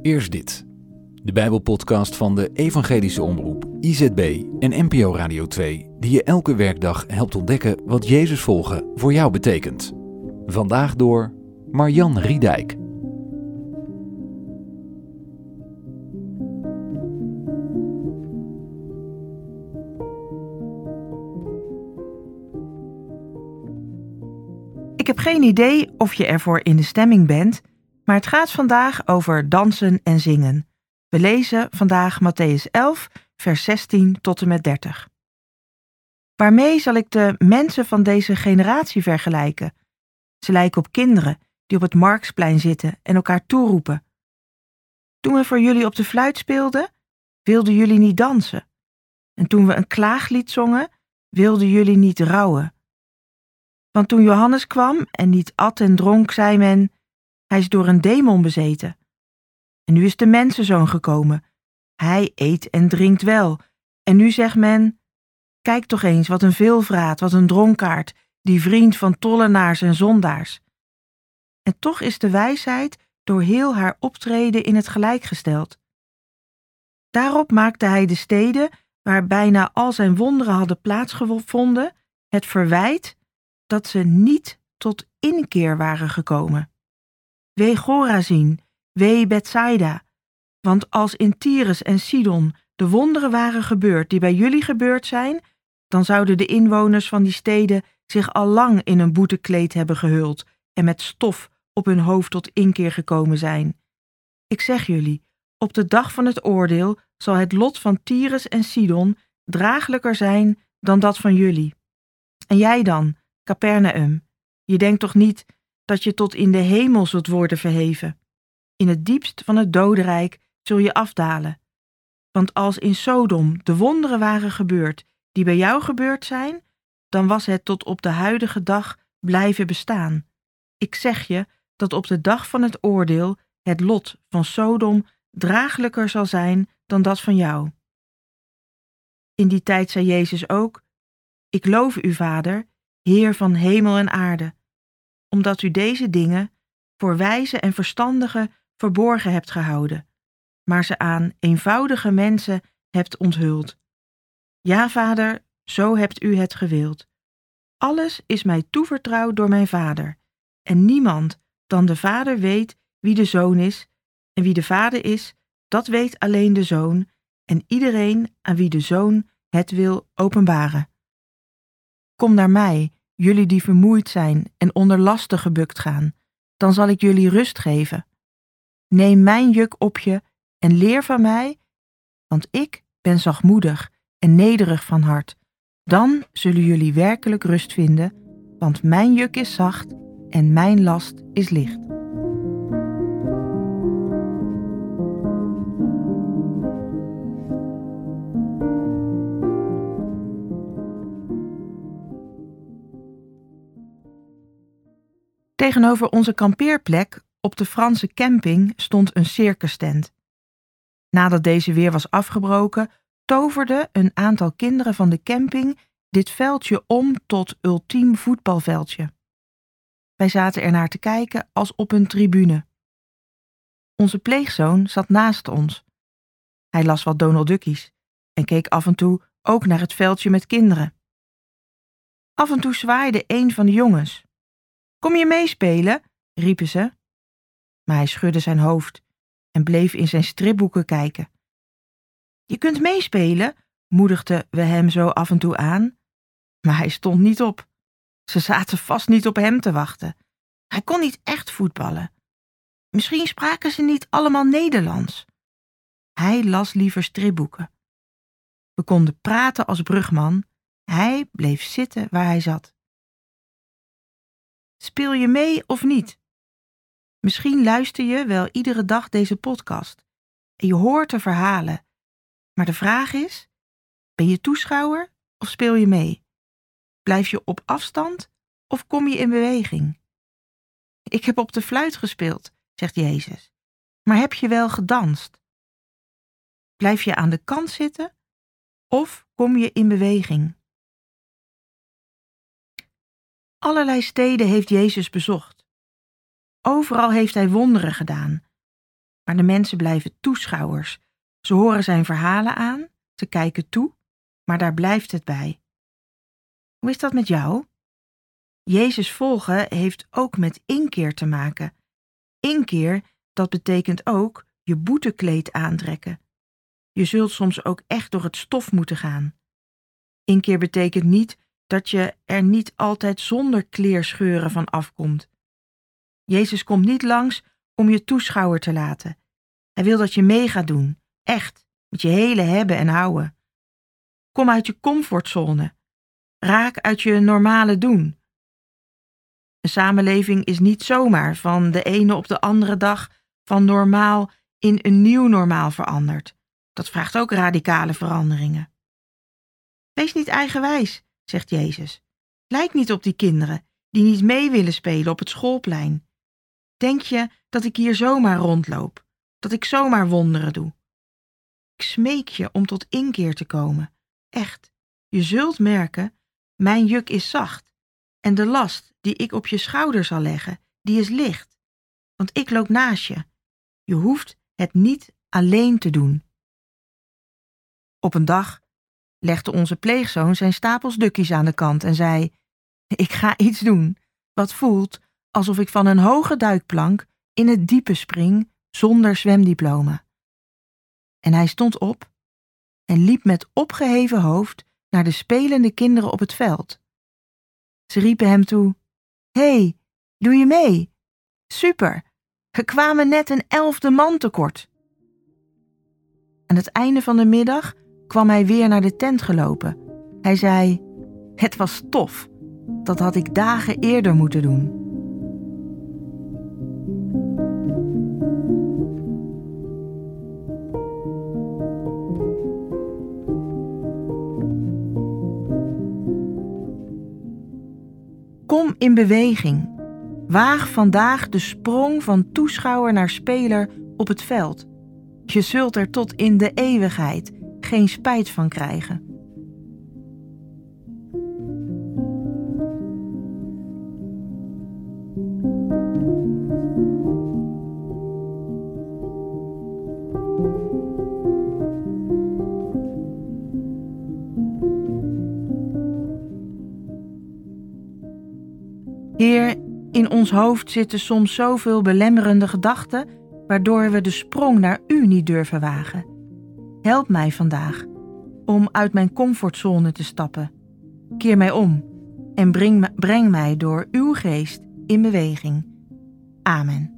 Eerst dit. De Bijbelpodcast van de Evangelische Omroep, IZB en NPO Radio 2, die je elke werkdag helpt ontdekken wat Jezus volgen voor jou betekent. Vandaag door Marjan Riedijk. Ik heb geen idee of je ervoor in de stemming bent, maar het gaat vandaag over dansen en zingen. We lezen vandaag Mattheüs 11, vers 16 tot en met 30. Waarmee zal ik de mensen van deze generatie vergelijken? Ze lijken op kinderen die op het Marktplein zitten en elkaar toeroepen. Toen we voor jullie op de fluit speelden, wilden jullie niet dansen. En toen we een klaaglied zongen, wilden jullie niet rouwen. Want toen Johannes kwam en niet at en dronk, zei men, hij is door een demon bezeten. En nu is de mensenzoon gekomen. Hij eet en drinkt wel. En nu zegt men, kijk toch eens wat een veelvraat, wat een dronkaard, die vriend van tollenaars en zondaars. En toch is de wijsheid door heel haar optreden in het gelijk gesteld. Daarop maakte hij de steden, waar bijna al zijn wonderen hadden plaatsgevonden, het verwijt dat ze niet tot inkeer waren gekomen. Wee Chorazin, wee Bethsaida, want als in Tyrus en Sidon de wonderen waren gebeurd die bij jullie gebeurd zijn, dan zouden de inwoners van die steden zich al lang in een boetekleed hebben gehuld en met stof op hun hoofd tot inkeer gekomen zijn. Ik zeg jullie, op de dag van het oordeel zal het lot van Tyrus en Sidon draaglijker zijn dan dat van jullie. En jij dan, Capernaum, je denkt toch niet dat je tot in de hemel zult worden verheven? In het diepst van het dodenrijk zul je afdalen. Want als in Sodom de wonderen waren gebeurd die bij jou gebeurd zijn, dan was het tot op de huidige dag blijven bestaan. Ik zeg je dat op de dag van het oordeel het lot van Sodom draaglijker zal zijn dan dat van jou. In die tijd zei Jezus ook, ik loof u, Vader, Heer van hemel en aarde, omdat u deze dingen voor wijze en verstandigen verborgen hebt gehouden, maar ze aan eenvoudige mensen hebt onthuld. Ja, Vader, zo hebt u het gewild. Alles is mij toevertrouwd door mijn Vader, en niemand dan de Vader weet wie de Zoon is, en wie de Vader is, dat weet alleen de Zoon, en iedereen aan wie de Zoon het wil openbaren. Kom naar mij, jullie die vermoeid zijn en onder lasten gebukt gaan, dan zal ik jullie rust geven. Neem mijn juk op je en leer van mij, want ik ben zachtmoedig en nederig van hart. Dan zullen jullie werkelijk rust vinden, want mijn juk is zacht en mijn last is licht. Tegenover onze kampeerplek op de Franse camping stond een circustent. Nadat deze weer was afgebroken, toverde een aantal kinderen van de camping dit veldje om tot ultiem voetbalveldje. Wij zaten ernaar te kijken als op een tribune. Onze pleegzoon zat naast ons. Hij las wat Donald Duckies en keek af en toe ook naar het veldje met kinderen. Af en toe zwaaide een van de jongens. Kom je meespelen? Riepen ze. Maar hij schudde zijn hoofd en bleef in zijn stripboeken kijken. Je kunt meespelen, moedigden we hem zo af en toe aan. Maar hij stond niet op. Ze zaten vast niet op hem te wachten. Hij kon niet echt voetballen. Misschien spraken ze niet allemaal Nederlands. Hij las liever stripboeken. We konden praten als brugman. Hij bleef zitten waar hij zat. Speel je mee of niet? Misschien luister je wel iedere dag deze podcast en je hoort de verhalen. Maar de vraag is, ben je toeschouwer of speel je mee? Blijf je op afstand of kom je in beweging? Ik heb op de fluit gespeeld, zegt Jezus. Maar heb je wel gedanst? Blijf je aan de kant zitten of kom je in beweging? Allerlei steden heeft Jezus bezocht. Overal heeft hij wonderen gedaan. maar de mensen blijven toeschouwers. Ze horen zijn verhalen aan, ze kijken toe, maar daar blijft het bij. Hoe is dat met jou? Jezus volgen heeft ook met inkeer te maken. Inkeer, dat betekent ook je boetekleed aantrekken. Je zult soms ook echt door het stof moeten gaan. Inkeer betekent niet dat je er niet altijd zonder kleerscheuren van afkomt. Jezus komt niet langs om je toeschouwer te laten. Hij wil dat je mee gaat doen, echt, met je hele hebben en houden. Kom uit je comfortzone. Raak uit je normale doen. Een samenleving is niet zomaar van de ene op de andere dag van normaal in een nieuw normaal veranderd. Dat vraagt ook radicale veranderingen. Wees niet eigenwijs, zegt Jezus. Lijk niet op die kinderen die niet mee willen spelen op het schoolplein. Denk je dat ik hier zomaar rondloop, dat ik zomaar wonderen doe? Ik smeek je om tot inkeer te komen. Echt, je zult merken, mijn juk is zacht en de last die ik op je schouder zal leggen, die is licht. Want ik loop naast je. Je hoeft het niet alleen te doen. Op een dag legde onze pleegzoon zijn stapels dukkies aan de kant en zei: ik ga iets doen wat voelt alsof ik van een hoge duikplank in het diepe spring zonder zwemdiploma. En hij stond op en liep met opgeheven hoofd naar de spelende kinderen op het veld. Ze riepen hem toe: Hé, doe je mee? Super, we kwamen net een 11e man tekort. Aan het einde van de middag kwam hij weer naar de tent gelopen. Hij zei: het was tof, dat had ik dagen eerder moeten doen. Kom in beweging. Waag vandaag de sprong van toeschouwer naar speler op het veld. Je zult er tot in de eeuwigheid geen spijt van krijgen. Heer, in ons hoofd zitten soms zoveel belemmerende gedachten, waardoor we de sprong naar U niet durven wagen. Help mij vandaag om uit mijn comfortzone te stappen. Keer mij om en breng mij door Uw geest in beweging. Amen.